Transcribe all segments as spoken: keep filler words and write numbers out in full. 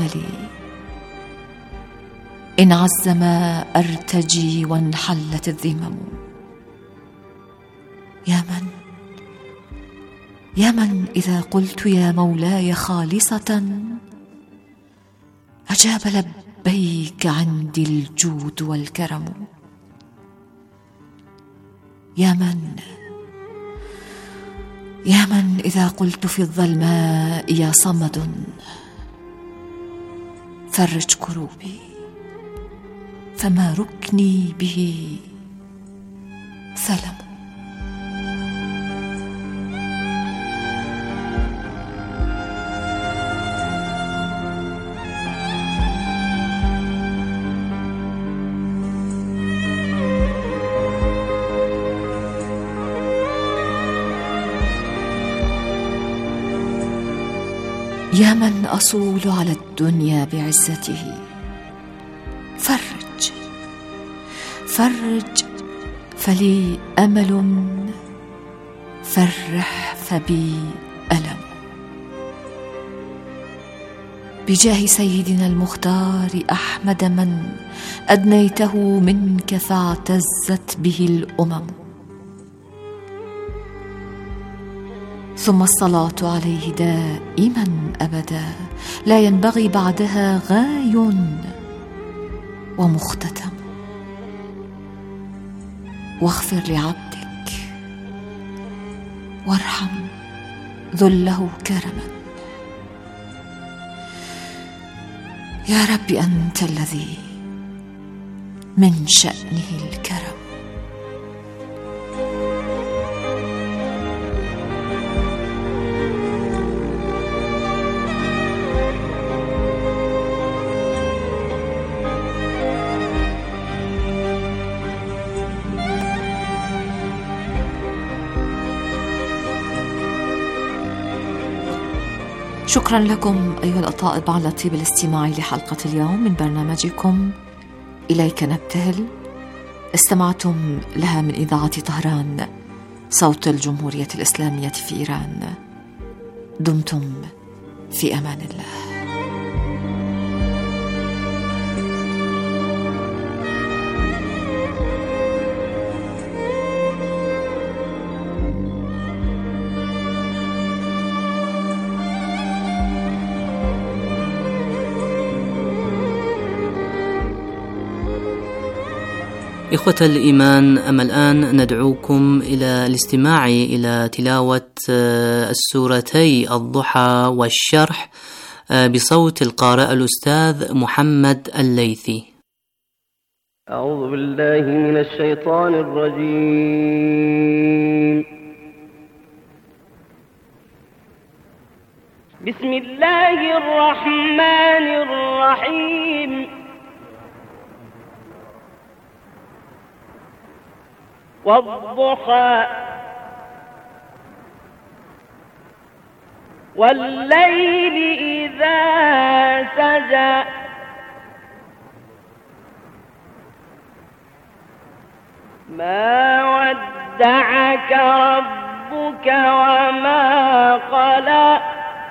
أملي، إن عز ما أرتجي وانحلت الذمم. يا من يا من إذا قلت يا مولاي خالصة أجاب لبيك عندي الجود والكرم. يا من يا من إذا قلت في الظلماء يا صمد فرج كروبي، فما ركني به ثلم. يا من أصول على الدنيا بعزته فرج فرج فلي أمل، فرح فبي ألم. بجاه سيدنا المختار أحمد من أدنيته منك فاعتزت به الأمم، ثم الصلاة عليه دائما أبدا لا ينبغي بعدها غاي ومختتم. واغفر لعبدك وارحم ذله كرما. يا رب أنت الذي من شأنه الكرم. شكرا لكم أيها الأطائب على طيب الاستماع لحلقة اليوم من برنامجكم إليك نبتهل. استمعتم لها من إذاعة طهران صوت الجمهورية الإسلامية في إيران. دمتم في أمان الله. إخوة الإيمان، أما الآن ندعوكم إلى الاستماع إلى تلاوة السورتي الضحى والشرح بصوت القارئ الأستاذ محمد الليثي. أعوذ بالله من الشيطان الرجيم. بسم الله الرحمن الرحيم. والضحى والليل إذا سجى ما ودعك ربك وما قلى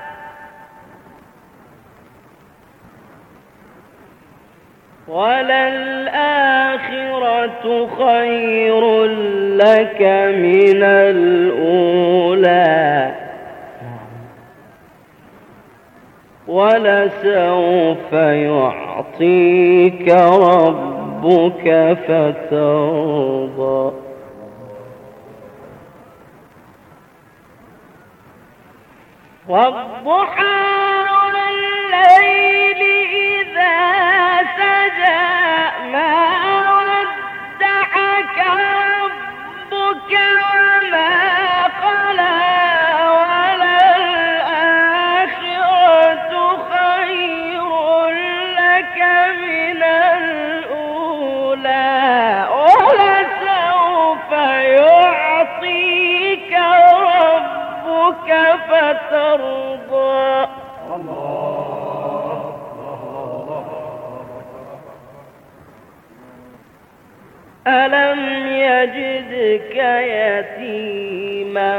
وللآخرة خير لك من الأولى ولسوف يعطيك ربك فترضى. والضحى والليل إذا سجى ما ودعك ربك وما قلى وللآخرة خير لك من الأولى ولسوف يعطيك ربك فترضى. ألم يجدك يتيما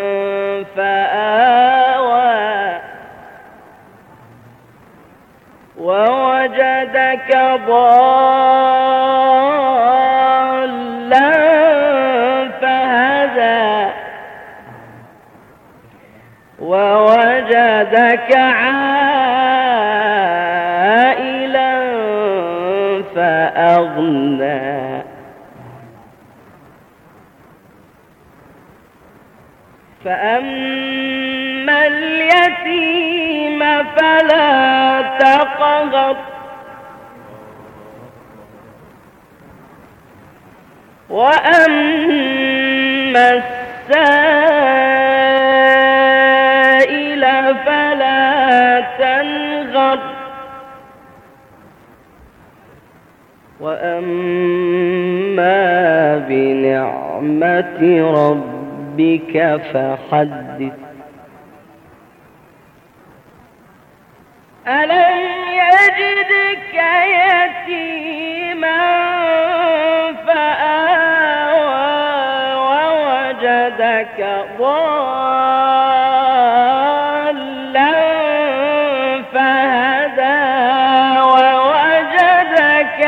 فآوى ووجدك ضالا فهدى ووجدك عائلا فأغنى فأما اليتيم فلا تقهر وأما السائل فلا تنهر وأما بنعمة ربك فحدث ألم يجدك يتيما فآوى ووجدك ضالا فهدى ووجدك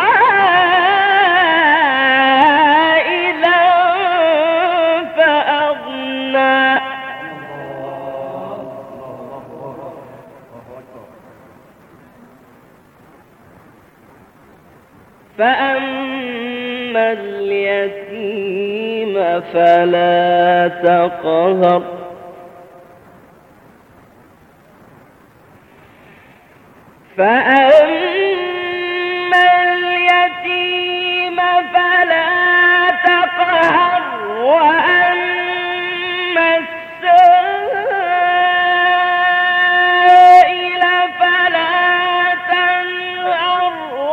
عائلا فأغنى فأما اليتيم فلا تقهر فأما اليتيم فلا تقهر وأما السائل فلا تنهر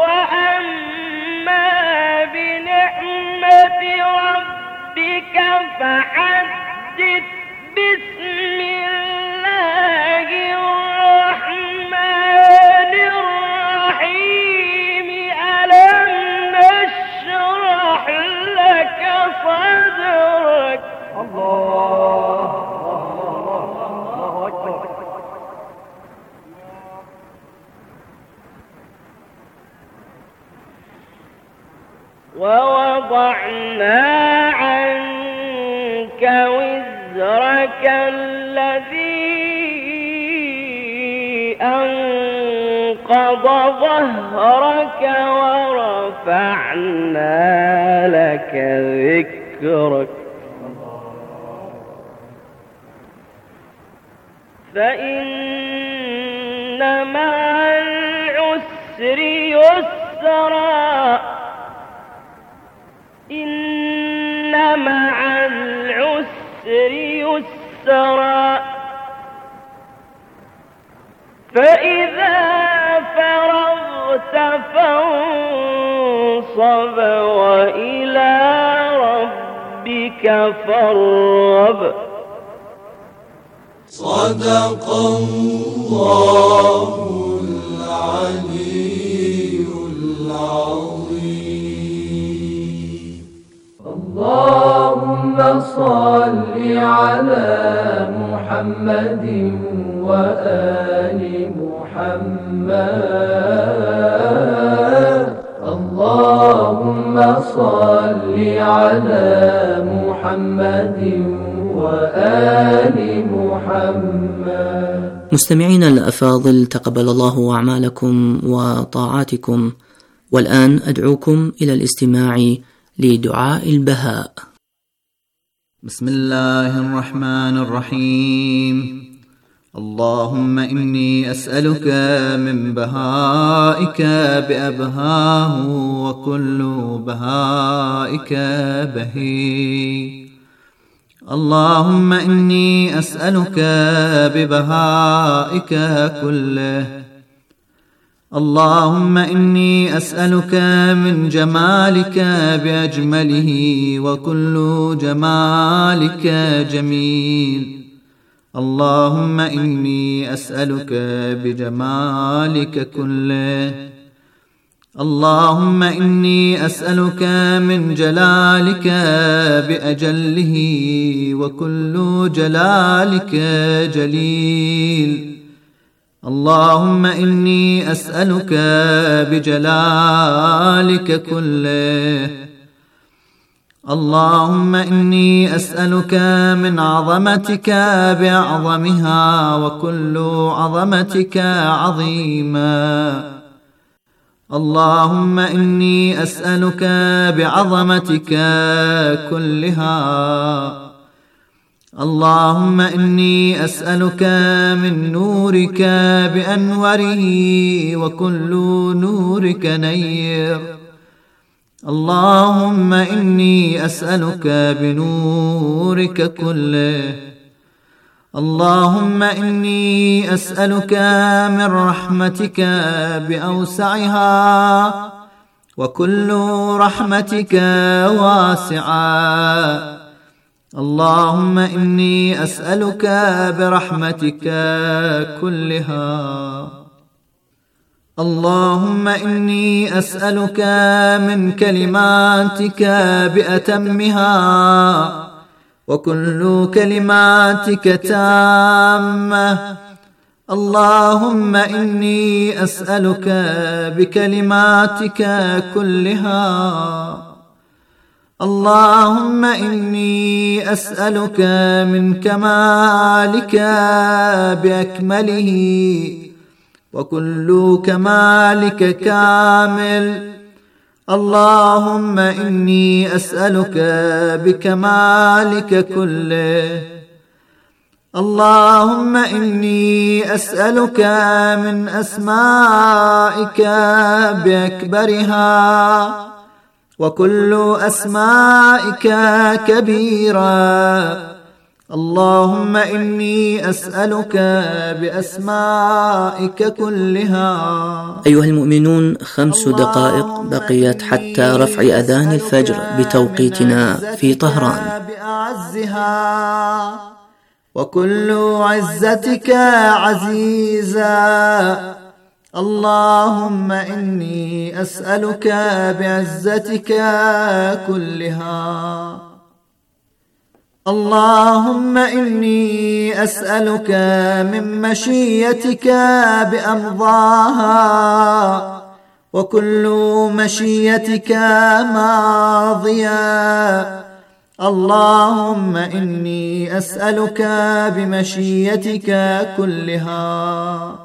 وأما بنعمة ربك فحدث بسم الله الرحمن الرحيم ألم نشرح لك صدرك الله الله أكبر ووضعنا عنك وزرك الذي أنقض ظهرك ورفعنا لك ذكرك فإن مع العسر يسرا إن مع العسر يسرا فإذا فرغت فانصب وإلى ربك فارغب صدق الله العلي العظيم. اللهم صل على محمد وآل محمد. اللهم صل على محمد وآل محمد. مستمعينا الأفاضل، تقبل الله أعمالكم وطاعاتكم، والآن أدعوكم إلى الاستماع لدعاء البهاء. بسم الله الرحمن الرحيم. اللهم إني أسألك من بهائك بأبهاه وكل بهائك بهي. اللهم إني أسألك ببهائك كله. اللهم إني أسألك من جمالك بأجمله وكل جمالك جميل. اللهم إني أسألك بجمالك كله. اللهم إني أسألك من جلالك بأجله وكل جلالك جليل. اللهم إني أسألك بجلالك كله. اللهم إني أسألك من عظمتك بأعظمها وكل عظمتك عظيما. اللهم إني أسألك بعظمتك كلها. اللهم إني أسألك من نورك بأنوره وكل نورك نير. اللهم إني أسألك بنورك كله. اللهم إني أسألك من رحمتك بأوسعها وكل رحمتك واسعة. اللهم إني أسألك برحمتك كلها. اللهم إني أسألك من كلماتك بأتمها وكل كلماتك تامة. اللهم إني أسألك بكلماتك كلها. اللهم إني أسألك من كمالك بأكمله وكل كمالك كامل. اللهم إني أسألك بكمالك كله. اللهم إني أسألك من أسمائك بأكبرها وكل أسمائك كبيرة. اللهم إني أسألك بأسمائك كلها. أيها المؤمنون، خمس دقائق بقيت حتى رفع أذان الفجر بتوقيتنا في طهران. بأعزها وكل عزتك عزيزا. اللهم إني أسألك بعزتك كلها. اللهم إني أسألك من مشيتك بأمضاها وكل مشيتك ماضية. اللهم إني أسألك بمشيتك كلها.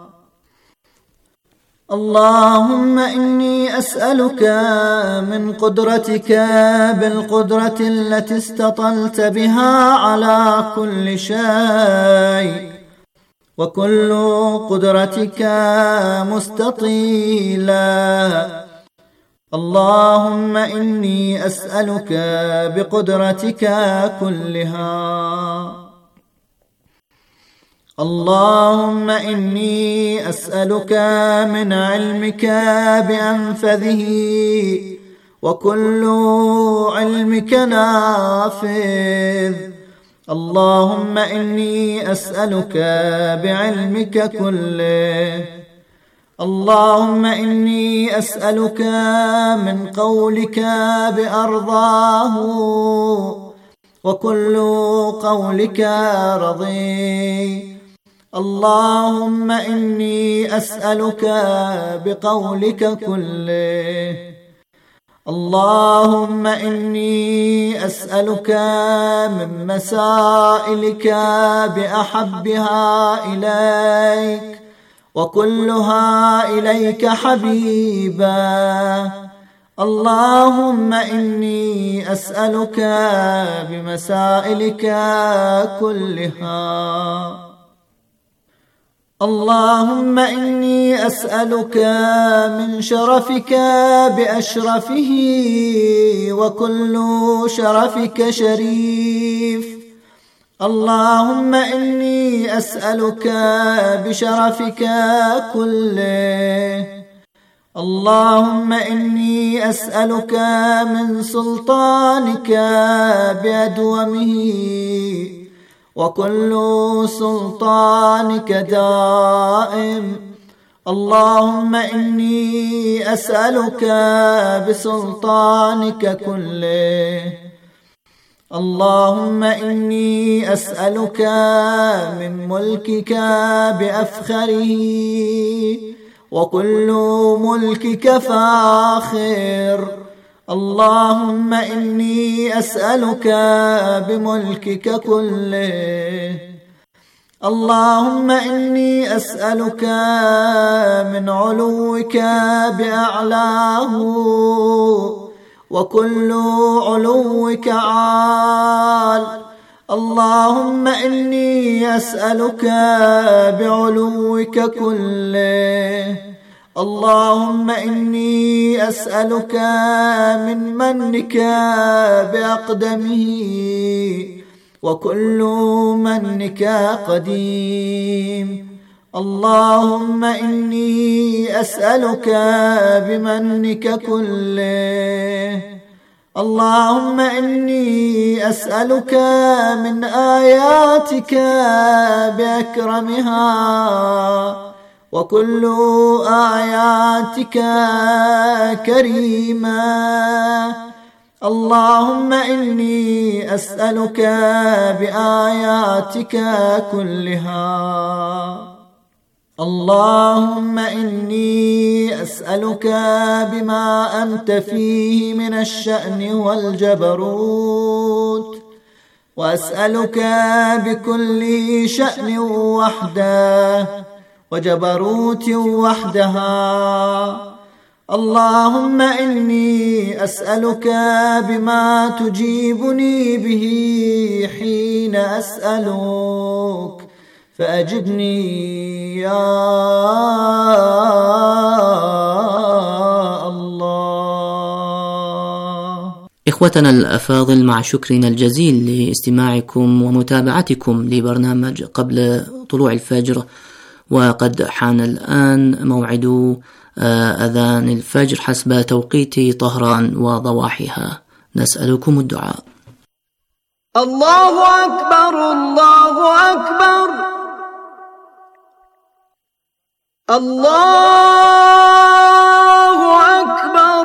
اللهم إني أسألك من قدرتك بالقدرة التي استطلت بها على كل شيء وكل قدرتك مستطيلة. اللهم إني أسألك بقدرتك كلها. اللهم إني أسألك من علمك بأنفذه وكل علمك نافذ. اللهم إني أسألك بعلمك كله. اللهم إني أسألك من قولك بأرضاه وكل قولك رضي. اللهم إني أسألك بقولك كله. اللهم إني أسألك من مسائلك بأحبها إليك وكلها إليك حبيبا. اللهم إني أسألك بمسائلك كلها. اللهم إني أسألك من شرفك بأشرفه وكل شرفك شريف. اللهم إني أسألك بشرفك كله. اللهم إني أسألك من سلطانك بأدومه وكل سلطانك دائم. اللهم إني أسألك بسلطانك كله. اللهم إني أسألك من ملكك بأفخره، وكل ملكك فاخر. اللهم إني أسألك بملكك كله. اللهم إني أسألك من علوك بأعلاه، وكل علوك عال. اللهم إني أسألك بعلوك كله. اللهم إني أسألك من منك بأقدمه، وكل منك قديم. اللهم إني أسألك بمنك كله. اللهم إني أسألك من آياتك بأكرمها، وكل آياتك كريمة. اللهم إني أسألك بآياتك كلها. اللهم إني أسألك بما أنت فيه من الشأن والجبروت، وأسألك بكل شأن وحده وجبروت وحدها. اللهم إني أسألك بما تجيبني به حين أسألك، فأجبني يا الله. إخوتنا الأفاضل، مع شكرنا الجزيل لاستماعكم ومتابعتكم لبرنامج قبل طلوع الفجر، وقد حان الآن موعد أذان الفجر حسب توقيت طهران وضواحيها. نسألكم الدعاء. الله أكبر الله أكبر الله أكبر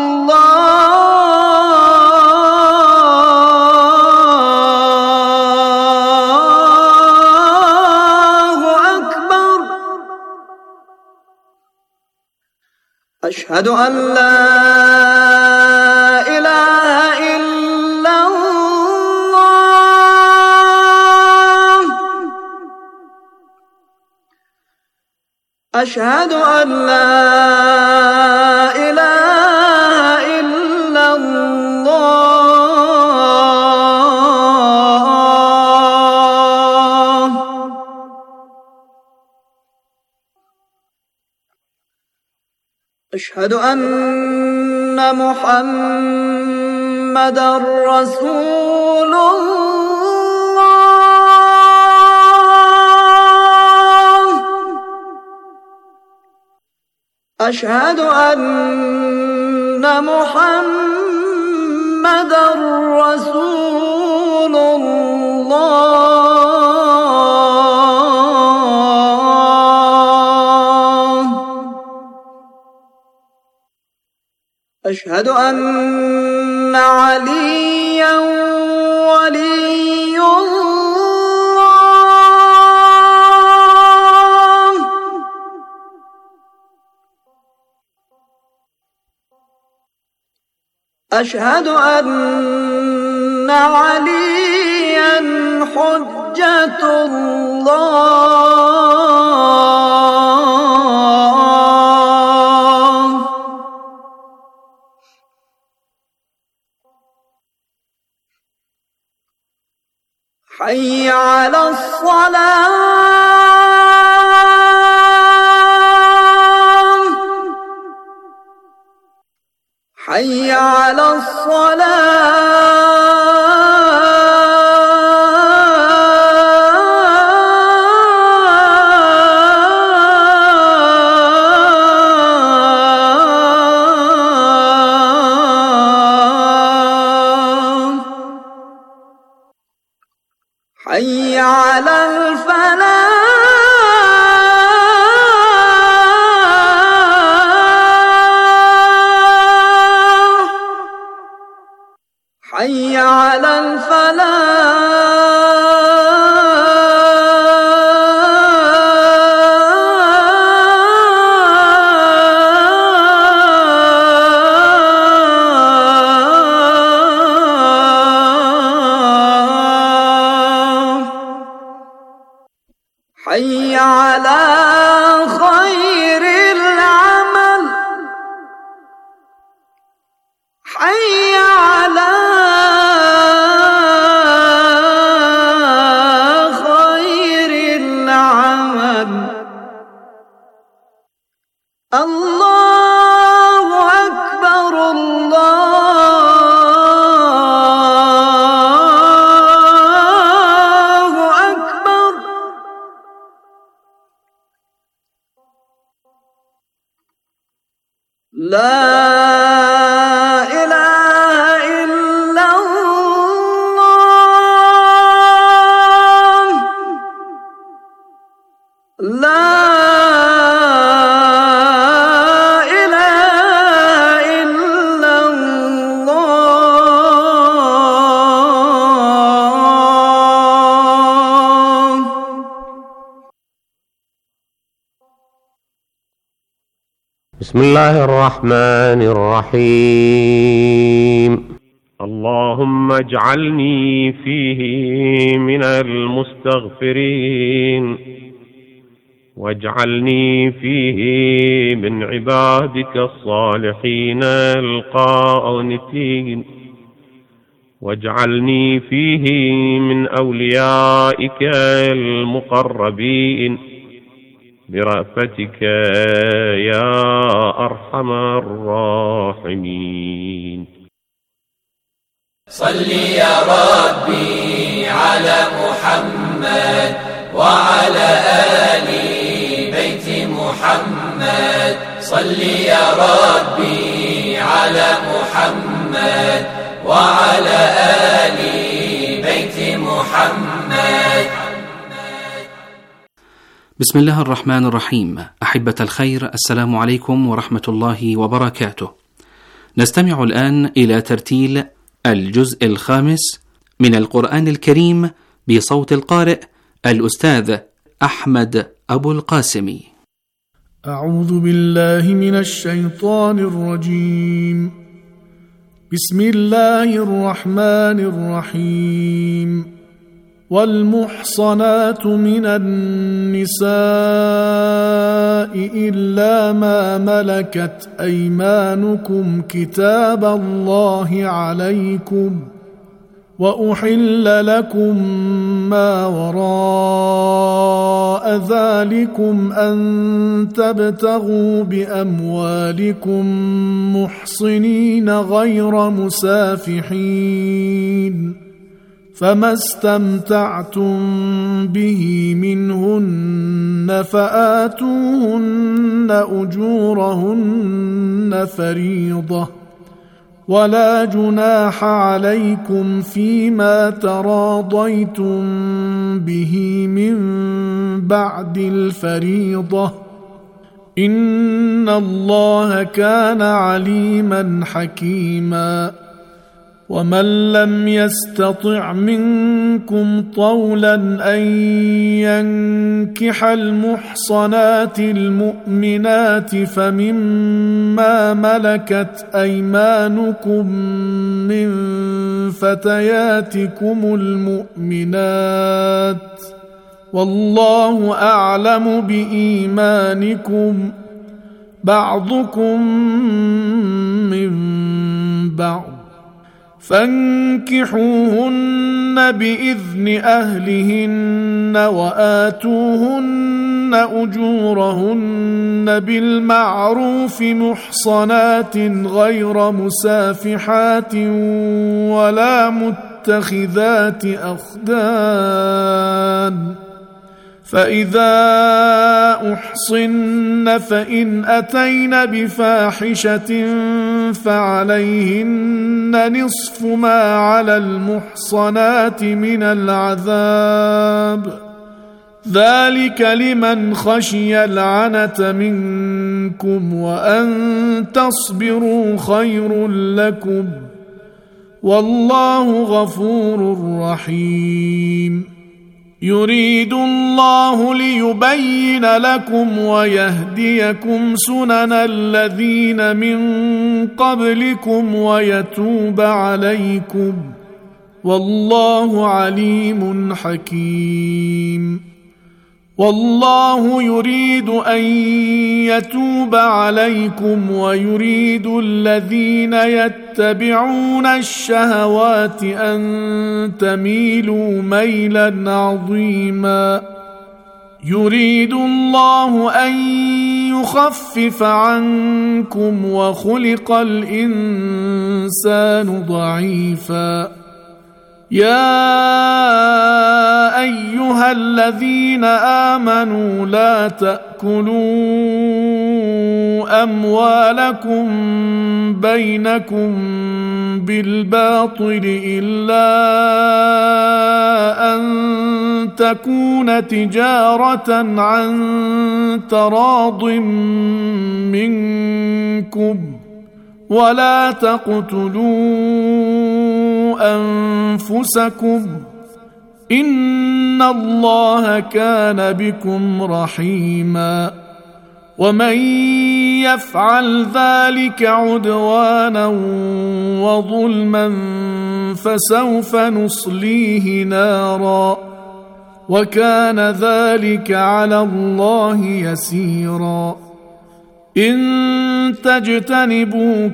الله أكبر. أشهد أن لا إله إلا الله. أشهد أن لا إله إلا الله. أشهد أن محمدًا رسول الله. أشهد أن محمدًا رسول الله. أشهد أن عليًّا ولي الله. أشهد أن عليًّا حجة الله. حي على الصلاة. حي على الصلاة. حي على الفلاح. حي حي على الفلاح حي على خير العمل حي على خير العمل الله أكبر الله أكبر لا بسم الله الرحمن الرحيم. اللهم اجعلني فيه من المستغفرين، واجعلني فيه من عبادك الصالحين القانتين، واجعلني فيه من أوليائك المقربين برأفتك يا أرحم الراحمين. صل يا ربي على محمد وعلى آل بيت محمد. صل يا ربي على محمد وعلى آل بيت محمد. بسم الله الرحمن الرحيم. أحبة الخير، السلام عليكم ورحمة الله وبركاته. نستمع الآن إلى ترتيل الجزء الخامس من القرآن الكريم بصوت القارئ الأستاذ أحمد أبو القاسم. أعوذ بالله من الشيطان الرجيم. بسم الله الرحمن الرحيم. والمحصنات من النساء إلا ما ملكت أيمانكم كتاب الله عليكم، وأحل لكم ما وراء ذلكم أن تبتغوا بأموالكم محصنين غير مسافحين، فما استمتعتم به منهن فآتوهن أجورهن فريضة، ولا جناح عليكم فيما تراضيتم به من بعد الفريضة، إن الله كان عليما حكيما. ومن لم يستطع منكم طولا أن ينكح المحصنات المؤمنات فمما ملكت أيمانكم من فتياتكم المؤمنات، والله أعلم بإيمانكم، بعضكم من بعض، فانكحوهن بإذن أهلهن وآتوهن أجورهن بالمعروف محصنات غير مسافحات ولا متخذات أخدان، فإذا أحصن فإن أتين بفاحشة فعليهن نصف ما على المحصنات من العذاب، ذلك لمن خشي العنة منكم، وأن تصبروا خير لكم، والله غفور رحيم. يريد الله ليبين لكم ويهديكم سنن الذين من قبلكم ويتوب عليكم، والله عليم حكيم. والله يريد أن يتوب عليكم ويريد الذين يتبعون الشهوات أن تميلوا ميلا عظيما. يريد الله أن يخفف عنكم وخلق الإنسان ضعيفا. يا أيها الذين آمنوا لا تأكلوا أموالكم بينكم بالباطل إلا أن تكون تجارة عن تراض منكم، ولا تقتلوا أنفسكم إن الله كان بكم رحيما. ومن يفعل ذلك عدوانا وظلما فسوف نصليه نارا، وكان ذلك على الله يسيرا. إن تجتنبوا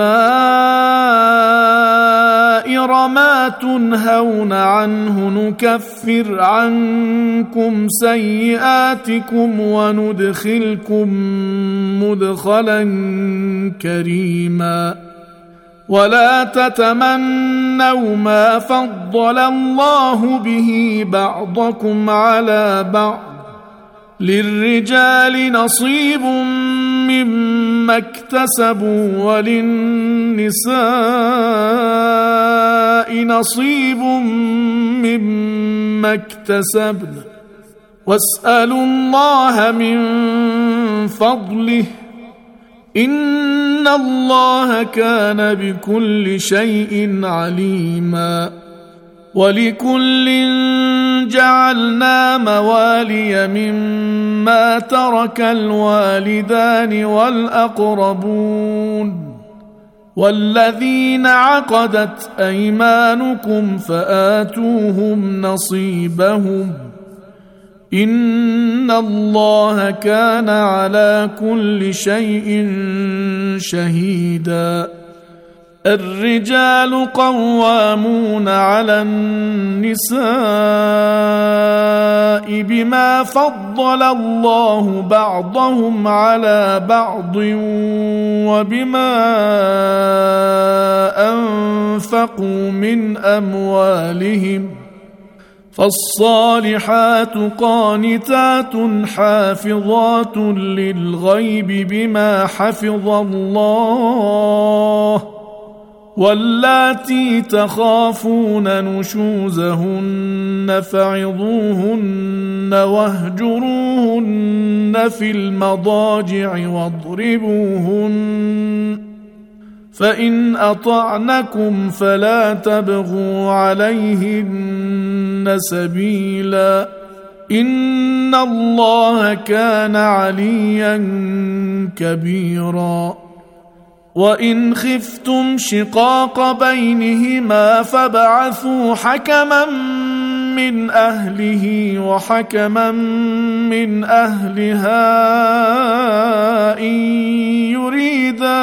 كبائر ما تنهون عنه نكفر عنكم سيئاتكم وندخلكم مدخلا كريما. ولا تتمنوا ما فضل الله به بعضكم على بعض، للرجال نصيب مما اكتسبوا وللنساء نصيب مما اكتسبن، واسألوا الله من فضله إن الله كان بكل شيء عليما. ولكل جعلنا موالي مما ترك الوالدان والأقربون والذين عقدت أيمانكم فآتوهم نصيبهم إن الله كان على كل شيء شهيدا. الرجال قوامون على النساء بما فضل الله بعضهم على بعض وبما أنفقوا من أموالهم، فالصالحات قانتات حافظات للغيب بما حفظ الله، واللاتي تخافون نشوزهن فعظوهن واهجروهن في المضاجع واضربوهن، فإن أطعنكم فلا تبغوا عليهن سبيلا إن الله كان عليا كبيرا. وإن خفتم شقاق بينهما فابعثوا حكما من أهله وحكما من أهلها إن يريدا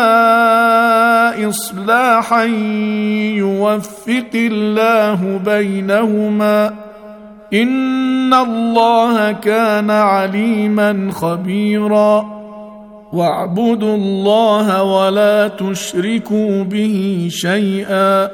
إصلاحا يوفق الله بينهما إن الله كان عليما خبيرا. واعبدوا الله ولا تشركوا به شيئا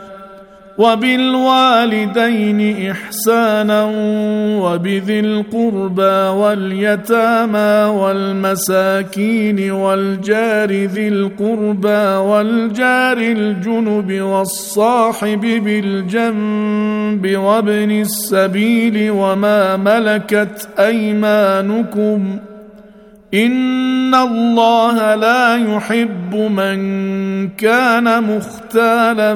وبالوالدين إحسانا وبذي القربى واليتامى والمساكين والجار ذي القربى والجار الجنب والصاحب بالجنب وابن السبيل وما ملكت أيمانكم إن الله لا يحب من كان مختالا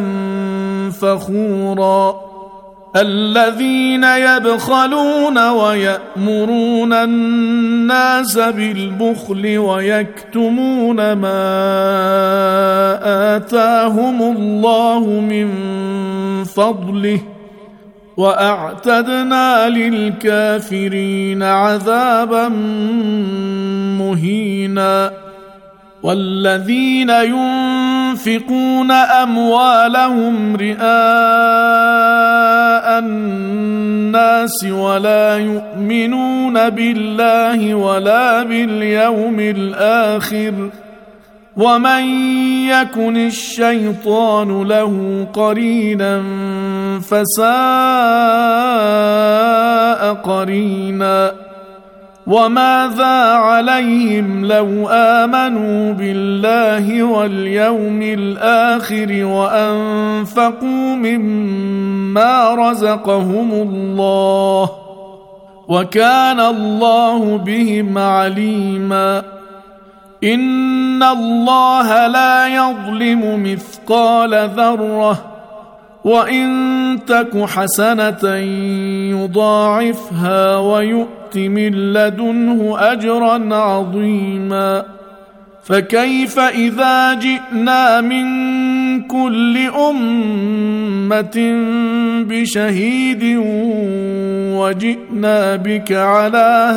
فخورا الذين يبخلون ويأمرون الناس بالبخل ويكتمون ما آتاهم الله من فضله وأعتدنا للكافرين عذابا مهينا والذين ينفقون أموالهم رئاء الناس ولا يؤمنون بالله ولا باليوم الآخر ومن يكن الشيطان له قرينا فساء قرينا وماذا عليهم لو آمنوا بالله واليوم الآخر وأنفقوا مما رزقهم الله وكان الله بهم عليما إن الله لا يظلم مثقال ذرة وإن تك حسنة يضاعفها ويؤت من لدنه أجرا عظيما فكيف إذا جئنا من كل أمة بشهيد وجئنا بك على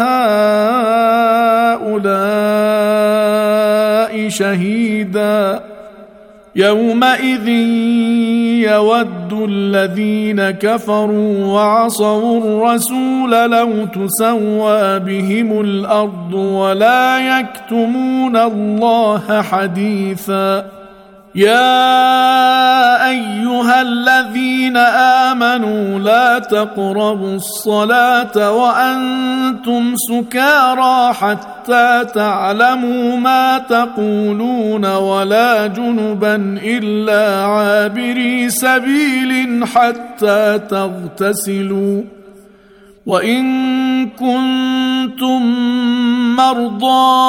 هؤلاء شهيدا يومئذ يود الذين كفروا وعصوا الرسول لو تسوى بهم الأرض ولا يكتمون الله حديثا يا أيها الذين آمنوا لا تقربوا الصلاة وأنتم سكارى حتى تعلموا ما تقولون ولا جنبا إلا عابري سبيل حتى تغتسلوا وإن كنتم مرضى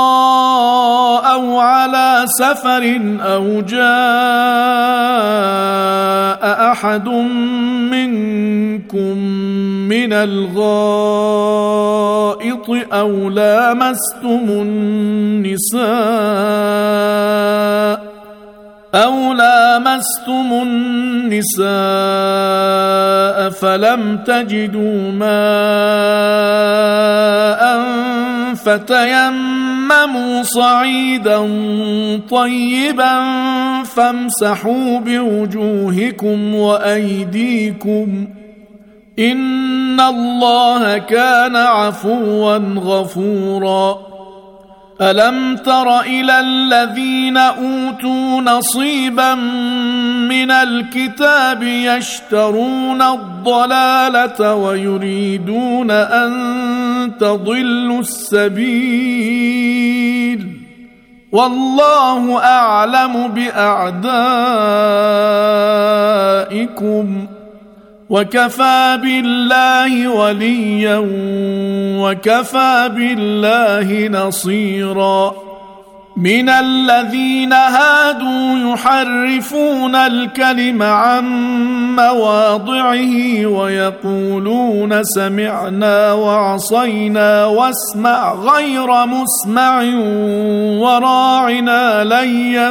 أو على سفر أو جاء أحد منكم من الغائط أو لامستم النساء أو لامستم النساء فلم تجدوا ماء فتيمموا صعيدا طيبا فامسحوا بوجوهكم وأيديكم إن الله كان عفوا غفورا ألم تر إلى الذين أوتوا نصيبا من الكتاب يشترون الضلالة ويريدون أن تضلوا السبيل والله أعلم بأعدائكم وكفى بالله وليا وكفى بالله نصيرا من الذين هادوا يحرفون الكلم عن مواضعه ويقولون سمعنا وعصينا واسمع غير مسمع وراعنا ليا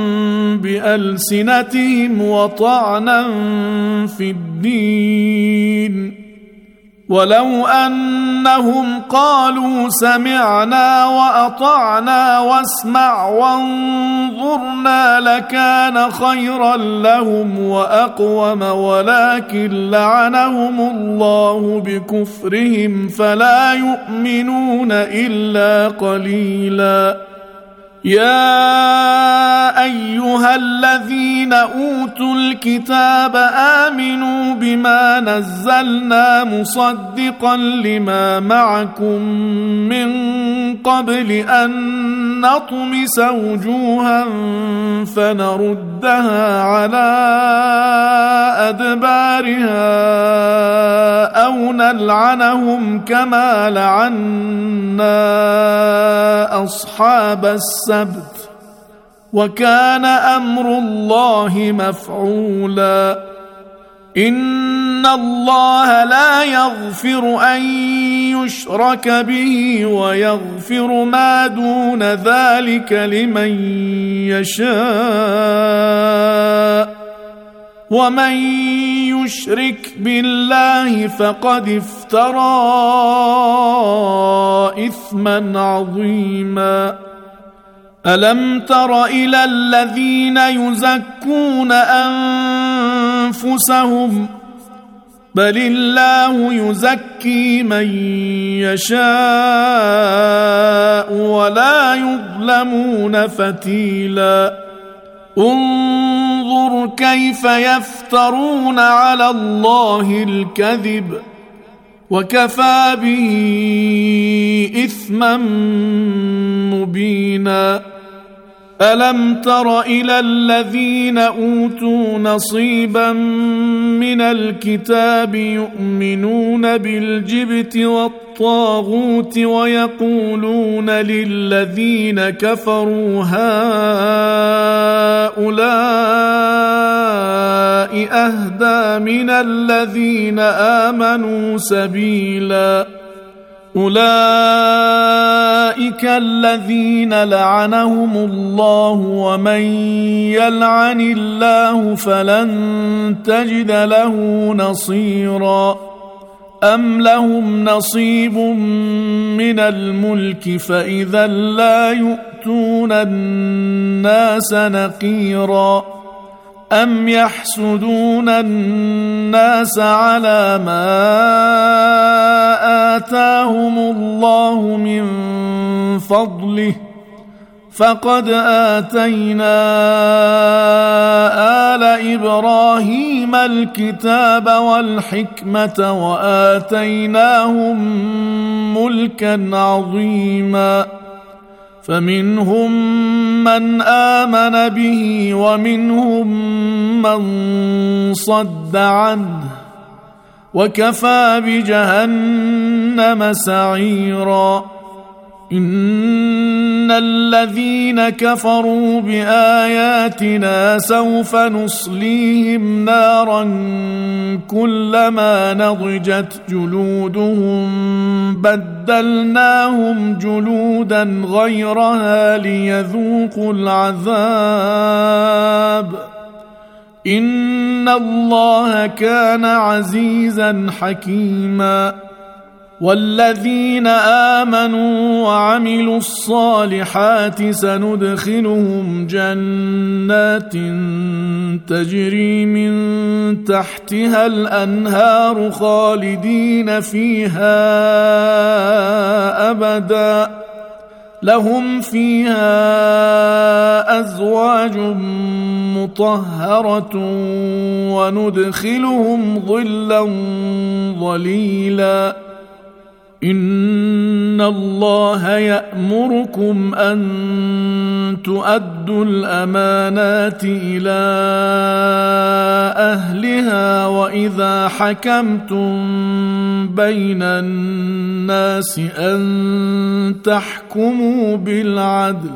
بألسنتهم وطعنا في الدين ولو أنهم قالوا سمعنا وأطعنا واسمع وانظرنا لكان خيرا لهم وأقوم ولكن لعنهم الله بكفرهم فلا يؤمنون إلا قليلا يا أيها الذين أوتوا الكتاب آمنوا بما نزلنا مصدقا لما معكم من قبل أن نطمس وجوها فنردها على أدبارها أو نلعنهم كما لعنا أصحاب السبت وكان أمر الله مفعولا إن الله لا يغفر أن يشرك به ويغفر ما دون ذلك لمن يشاء ومن يشرك بالله فقد افترى إثما عظيما ألم تر إلى الذين يزكون أنفسهم بل الله يزكي من يشاء ولا يظلمون فتيلا انظر كيف يفترون على الله الكذب وكفى به إثما مبينا ألم تر إلى الذين أوتوا نصيبا من الكتاب يؤمنون بالجبت والطاغوت ويقولون للذين كفروا هؤلاء أهدى من الذين آمنوا سبيلا أولئك الذين لعنهم الله ومن يلعن الله فلن تجد له نصيرا أم لهم نصيب من الملك فإذا لا يؤتون الناس نقيرا أم يحسدون الناس على ما آتاهم الله من فضله فقد آتينا آل إبراهيم الكتاب والحكمة وآتيناهم ملكا عظيما فمنهم من آمن به ومنهم من صد عنه وكفى بجهنم سعيرا إن الذين كفروا بآياتنا سوف نصليهم نارا كلما نضجت جلودهم بدلناهم جلودا غيرها ليذوقوا العذاب إن الله كان عزيزا حكيما والذين آمنوا وعملوا الصالحات سندخلهم جنات تجري من تحتها الأنهار خالدين فيها أبدا لهم فيها أزواج مطهرة وندخلهم ظلا ظليلا إن الله يأمركم أن تؤدوا الأمانات إلى أهلها وإذا حكمتم بين الناس أن تحكموا بالعدل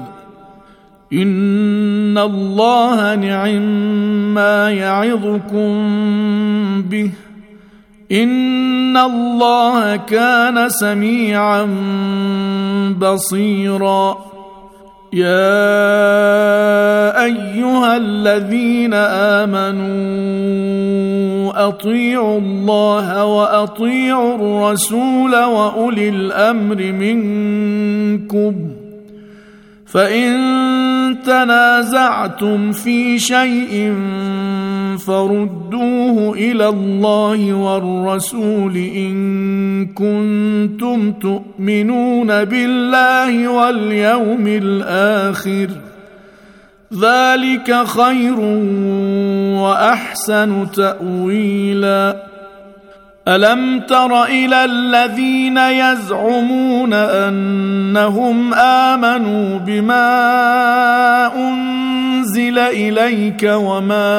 إن الله نعم ما يعظكم به إن الله كان سميعا بصيرا يا أيها الذين آمنوا أطيعوا الله وأطيعوا الرسول وأولي الأمر منكم فإن تنازعتم في شيء فردوه إلى الله والرسول إن كنتم تؤمنون بالله واليوم الآخر ذلك خير وأحسن تأويلا ألم تر إلى الذين يزعمون أنهم آمنوا بما أنزل إليك وما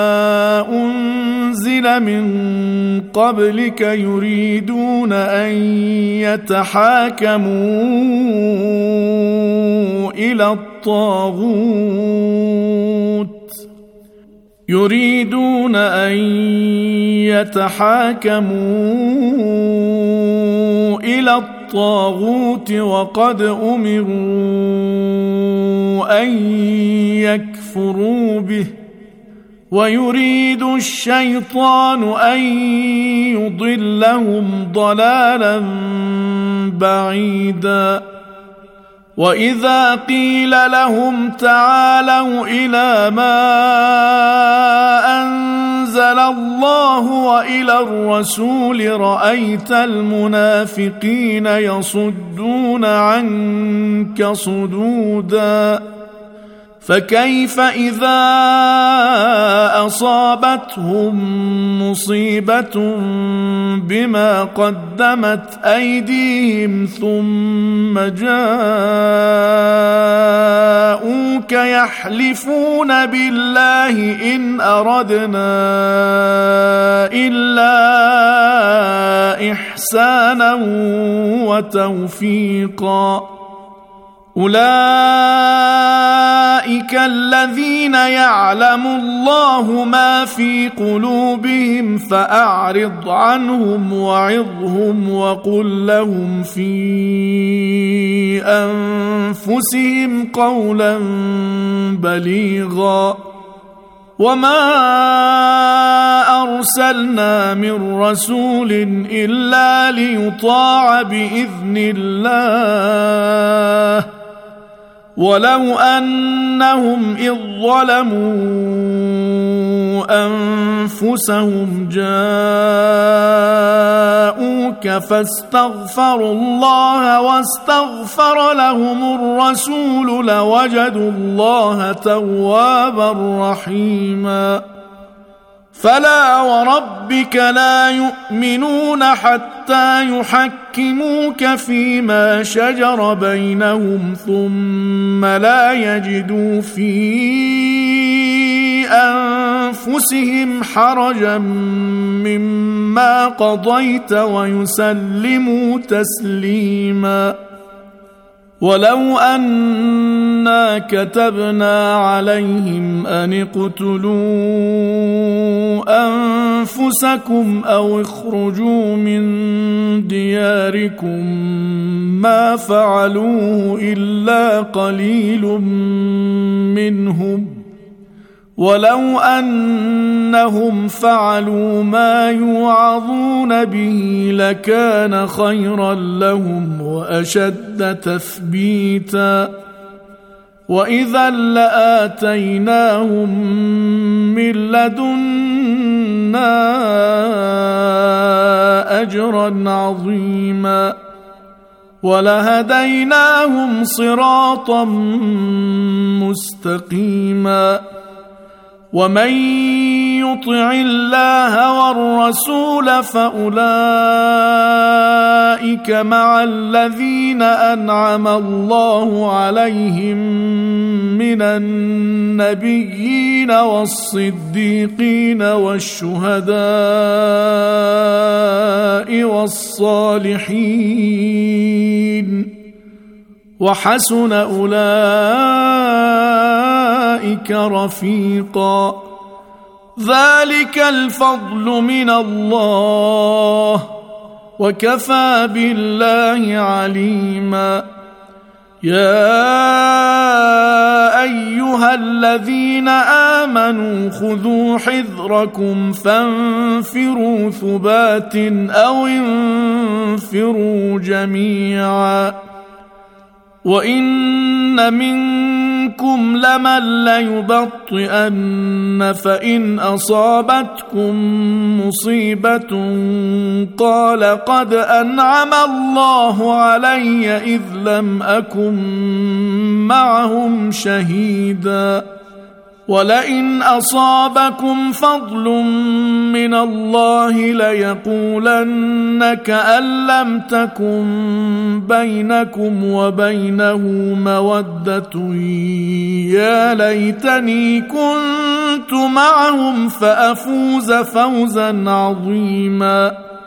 أنزل من قبلك يريدون أن يتحاكموا إلى الطاغوت يريدون أن يتحاكموا إلى الطاغوت وقد أمروا أن يكفروا به ويريد الشيطان أن يضلهم ضلالا بعيدا وإذا قيل لهم تعالوا إلى ما أنزل الله وإلى الرسول رأيت المنافقين يصدون عنك صدودا فكيف إذا أصابتهم مصيبة بما قدمت أيديهم ثم جاءوك يحلفون بالله إن أردنا إلا إحسانا وتوفيقا أولئك الذين يعلم الله ما في قلوبهم فأعرض عنهم وعظهم وقل لهم في أنفسهم قولا بليغا وما أرسلنا من رسول إلا ليطاع بإذن الله ولو أنهم إذ ظلموا أنفسهم جاءوك فاستغفروا الله واستغفر لهم الرسول لوجدوا الله توابا رحيما فلا وربك لا يؤمنون حتى يحكموك فيما شجر بينهم ثم لا يجدوا في أنفسهم حرجا مما قضيت ويسلموا تسليما ولو أنا كتبنا عليهم أن اقتلوا أنفسكم أو اخرجوا من دياركم ما فعلوه إلا قليل منهم ولو أنهم فعلوا ما يوعظون به لكان خيرا لهم وأشد تثبيتا وإذا لآتيناهم من لدنا أجرا عظيما ولهديناهم صراطا مستقيما ومن يطع الله والرسول فأولئك مع الذين أنعم الله عليهم من النبيين والصديقين والشهداء والصالحين وحسن أولئك رفيقا ذلك الفضل من الله وكفى بالله عليما يا أيها الذين آمنوا خذوا حذركم فانفروا ثبات أو انفروا جميعا وإن منكم لمن ليبطئن فإن أصابتكم مصيبة قال قد أنعم الله علي إذ لم أكن معهم شهيدا ولئن أصابكم فضل من الله ليقولن كأن لم تكن بينكم وبينه مودة يا ليتني كنت معهم فأفوز فوزا عظيما.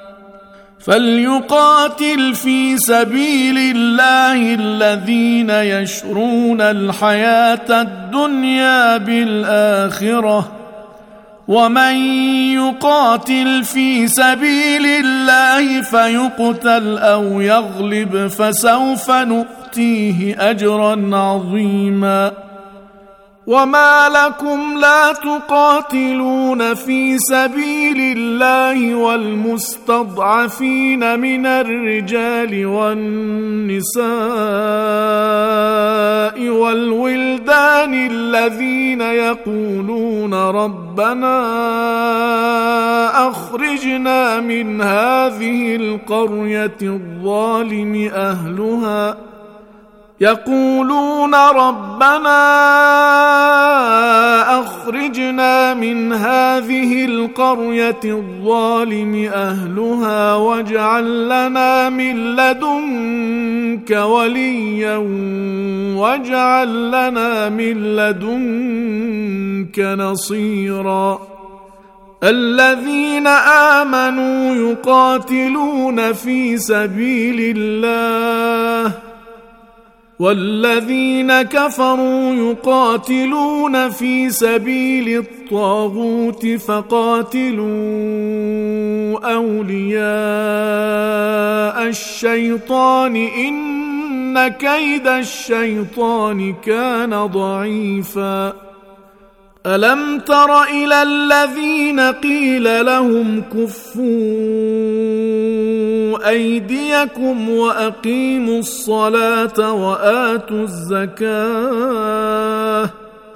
فليقاتل في سبيل الله الذين يشرون الحياة الدنيا بالآخرة ومن يقاتل في سبيل الله فيقتل أو يغلب فسوف نؤتيه أجرا عظيما. وما لكم لا تقاتلون في سبيل الله والمستضعفين من الرجال والنساء والولدان الذين يقولون ربنا أخرجنا من هذه القرية الظالم أهلها يقولون ربنا أخرجنا من هذه القرية الظالم أهلها واجعل لنا من لدنك وليا واجعل لنا من لدنك نصيرا. الذين آمنوا يقاتلون في سبيل الله والذين كفروا يقاتلون في سبيل الطاغوت فقاتلوا أولياء الشيطان إن كيد الشيطان كان ضعيفا. ألم تر إلى الذين قيل لهم كفوا أيديكم وأقيموا الصلاة وآتوا الزكاة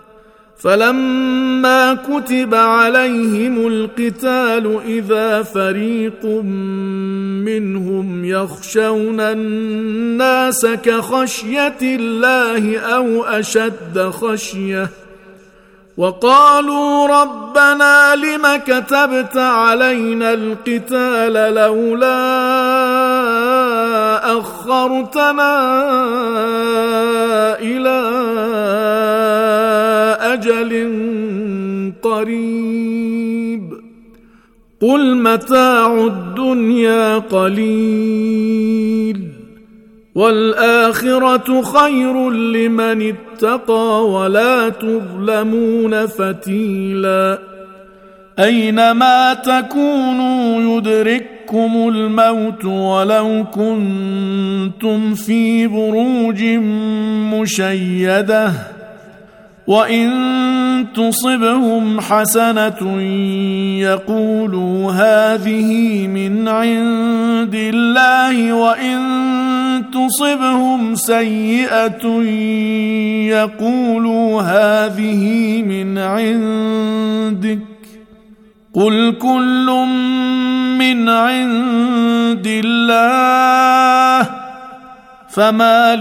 فلما كتب عليهم القتال إذا فريق منهم يخشون الناس كخشية الله أو أشد خشية وقالوا ربنا لم كتبت علينا القتال لولا أخرتنا إلى أجل قريب قل متاع الدنيا قليل والآخرة خير لمن اتقى ولا تظلمون فتيلا. أينما تكونوا يدرككم الموت ولو كنتم في بروج مشيدة وإن تصبهم حسنة يقولوا هذه من عند الله وإن تصبهم سيئة يقولوا هذه من عندك قل كل من عند الله فما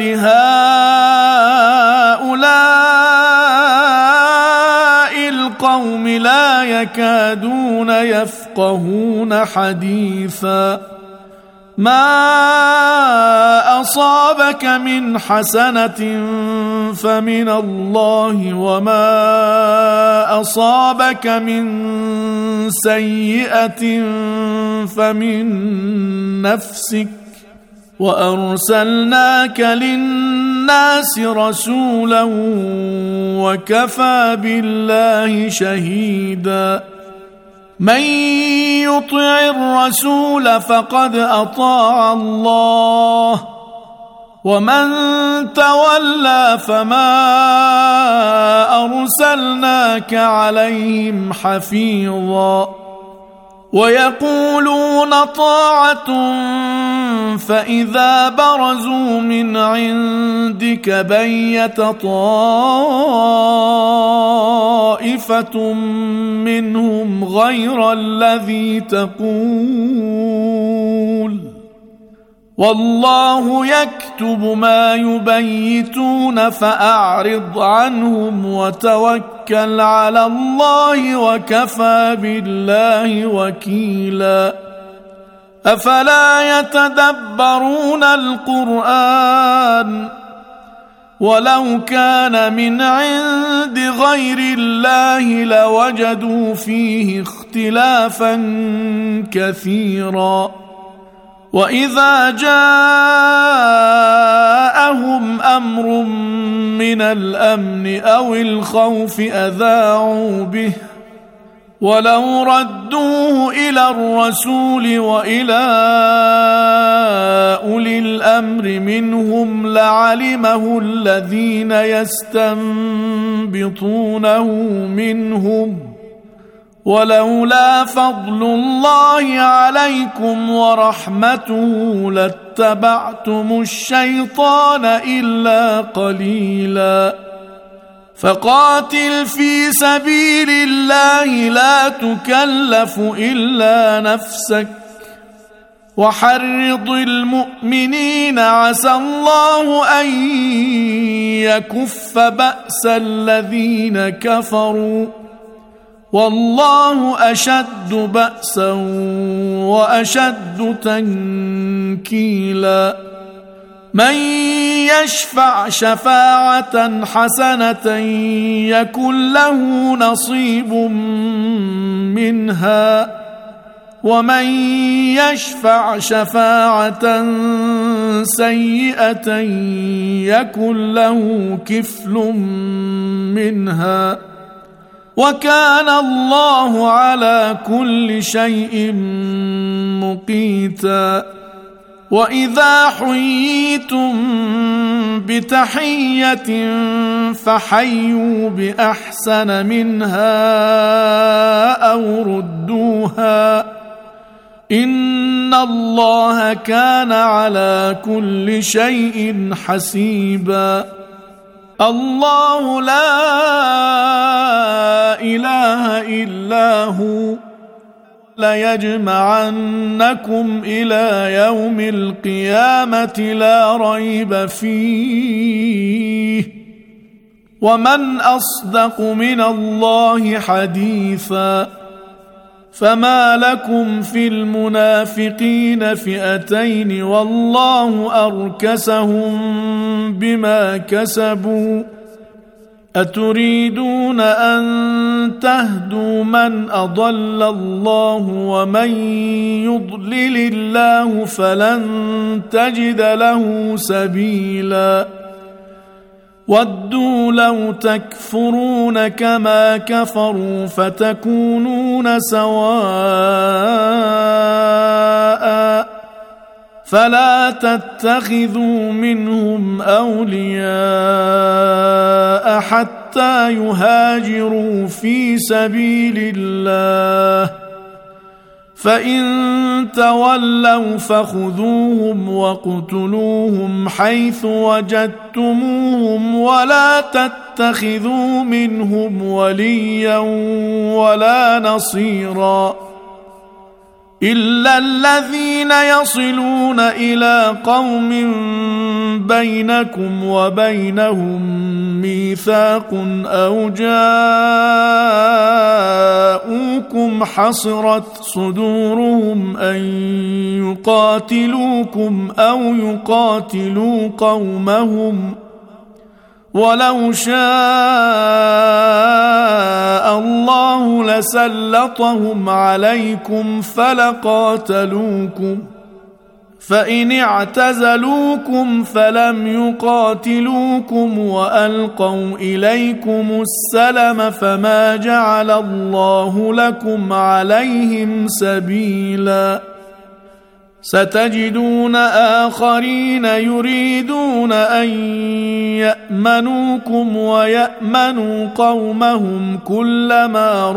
لهؤلاء القوم لا يكادون يفقهون حديثا. ما أصابك من حسنة فمن الله وما أصابك من سيئة فمن نفسك وأرسلناك للناس رسولا وكفى بالله شهيدا. من يطع الرسول فقد أطاع الله ومن تولى فما أرسلناك عليهم حفيظا. ويقولون طاعة فإذا برزوا من عندك بيت طائفة منهم غير الذي تقول والله يكتب ما يبيتون فأعرض عنهم وتوكل على الله وكفى بالله وكيلا أفلا يتدبرون القرآن ولو كان من عند غير الله لوجدوا فيه اختلافا كثيرا وإذا جاءهم أمر من الأمن أو الخوف أذاعوا به ولو ردوه إلى الرسول وإلى أولي الأمر منهم لعلمه الذين يستنبطونه منهم ولولا فضل الله عليكم ورحمته لاتبعتم الشيطان إلا قليلا فقاتل في سبيل الله لا تكلف إلا نفسك وحرض المؤمنين عسى الله أن يكف بأس الذين كفروا والله أشد بأسا وأشد تنكيلا من يشفع شفاعة حسنة يكن له نصيب منها ومن يشفع شفاعة سيئة يكن له كفل منها وكان الله على كل شيء مقيتا وإذا حييتم بتحية فحيوا بأحسن منها أو ردوها إن الله كان على كل شيء حسيبا الله لا إله إلا هو ليجمعنكم إلى يوم القيامة لا ريب فيه ومن أصدق من الله حديثا فما لكم في المنافقين فئتين والله أركسهم بما كسبوا أتريدون أن تهدوا من أضل الله ومن يضلل الله فلن تجد له سبيلا ودوا لو تكفرون كما كفروا فتكونون سواء فلا تتخذوا منهم أولياء حتى يهاجروا في سبيل الله فإن تولوا فخذوهم واقتلوهم حيث وجدتموهم ولا تتخذوا منهم وليا ولا نصيرا إلا الذين يصلون إلى قوم بينكم وبينهم ميثاق أو جاءوكم حصرت صدورهم أن يقاتلوكم أو يقاتلوا قومهم ولو شاء الله لسلطهم عليكم فلقاتلوكم فإن اعتزلوكم فلم يقاتلوكم وألقوا إليكم السلم فما جعل الله لكم عليهم سبيلا ستجدون آخرين يريدون أن يأمنوكم ويأمنوا قومهم كلما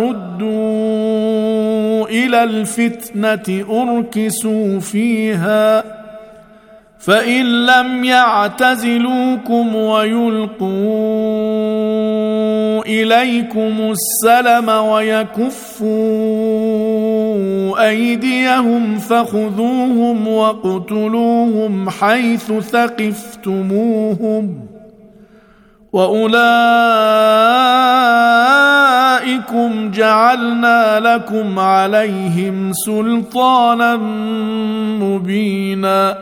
ردوا إلى الفتنة أركسوا فيها فإن لم يعتزلوكم ويلقوا إليكم السلم ويكفوا أيديهم فخذوهم واقتلوهم حيث ثقفتموهم وأولئكم جعلنا لكم عليهم سلطانا مبينا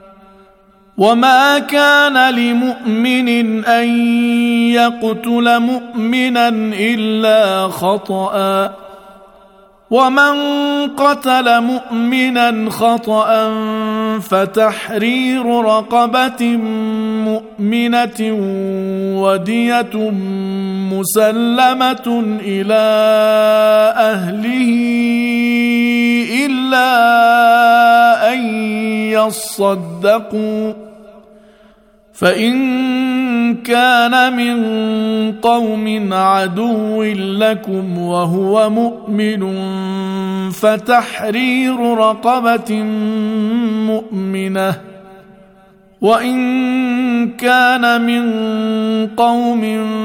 وما كان لمؤمن أن يقتل مؤمنا إلا خطأ ومن قتل مؤمنا خطأ فتحرير رقبة مؤمنة ودية مسلمة إلى أهله إلا أن يصدقوا فإن كان من قوم عدو لكم وهو مؤمن فتحرير رقبة مؤمنة وإن كان من قوم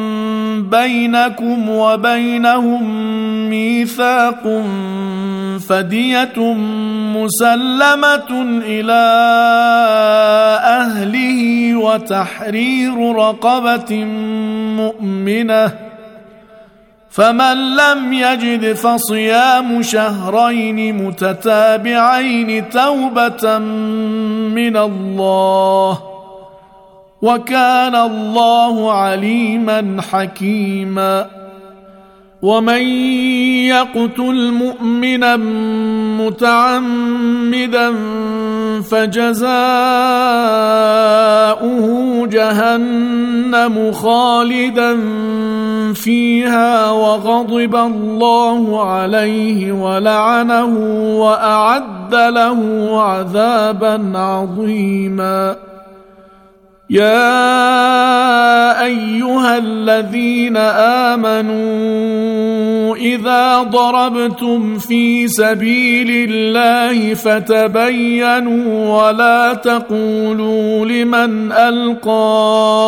بينكم وبينهم ميثاق فدية مسلمة إلى أهله وتحرير رقبة مؤمنة فمن لم يجد فصيام شهرين متتابعين توبة من الله وكان الله عليما حكيما ومن يقتل مؤمنا متعمدا فجزاؤه جهنم خالدا فيها وغضب الله عليه ولعنه وأعد له عذابا عظيما يا أيها الذين آمنوا إذا ضربتم في سبيل الله فتبينوا ولا تقولوا لمن ألقى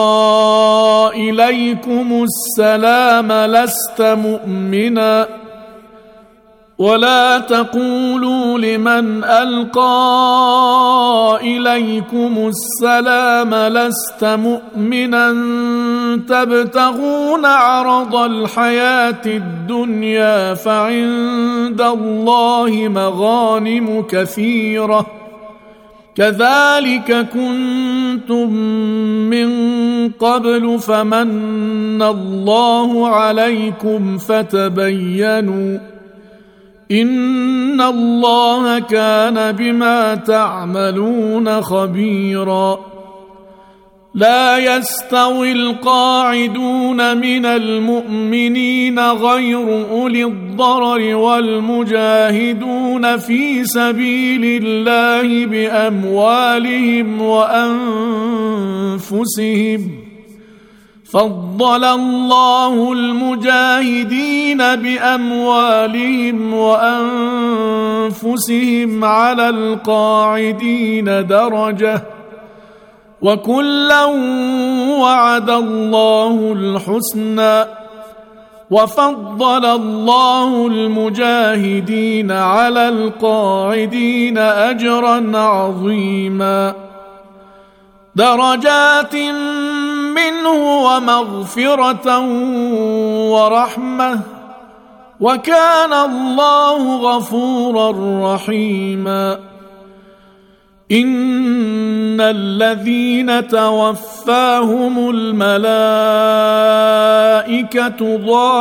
إليكم السلام لست مؤمنا ولا تقولوا لمن ألقى إليكم السلام لست مؤمنا تبتغون عرض الحياة الدنيا فعند الله مغانم كثيرة كذلك كنتم من قبل فمن الله عليكم فتبينوا إن الله كان بما تعملون خبيرا لا يستوي القاعدون من المؤمنين غير أولي الضرر والمجاهدون في سبيل الله بأموالهم وأنفسهم فضل الله المجاهدين بأموالهم وأنفسهم على القاعدين درجة وكلا وعد الله الحسنى وفضل الله المجاهدين على القاعدين أجرا عظيما درجات منه ومغفرة ورحمة وكان الله غفورا رحيما إن الذين توفاهم الملائكة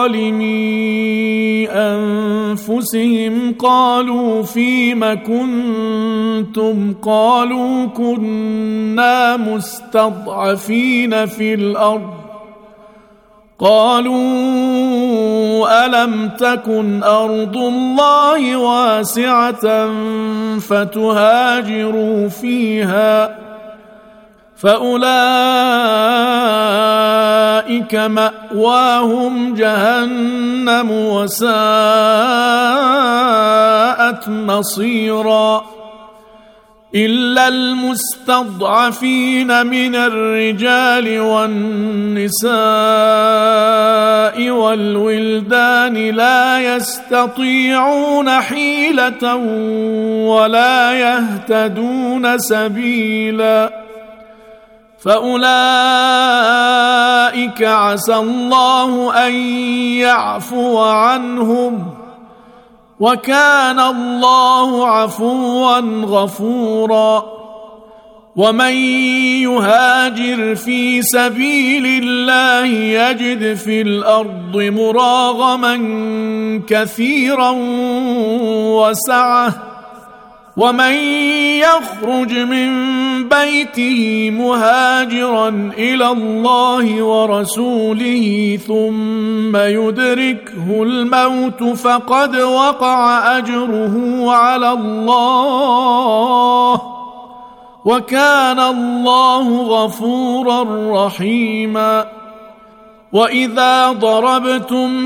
ظالمي أنفسهم قالوا فيم كنتم قالوا كنا مستضعفين في الأرض قالوا ألم تكن أرض الله واسعة فتهاجروا فيها فأولئك مأواهم جهنم وساءت مصيرا إلا المستضعفين من الرجال والنساء والولدان لا يستطيعون حيلة ولا يهتدون سبيلا فأولئك عسى الله أن يعفو عنهم وكان الله عفوا غفورا ومن يهاجر في سبيل الله يجد في الأرض مراغما كثيرا وسعة ومن يخرج من بيته مهاجرا إلى الله ورسوله ثم يدركه الموت فقد وقع أجره على الله وكان الله غفورا رحيما وإذا ضربتم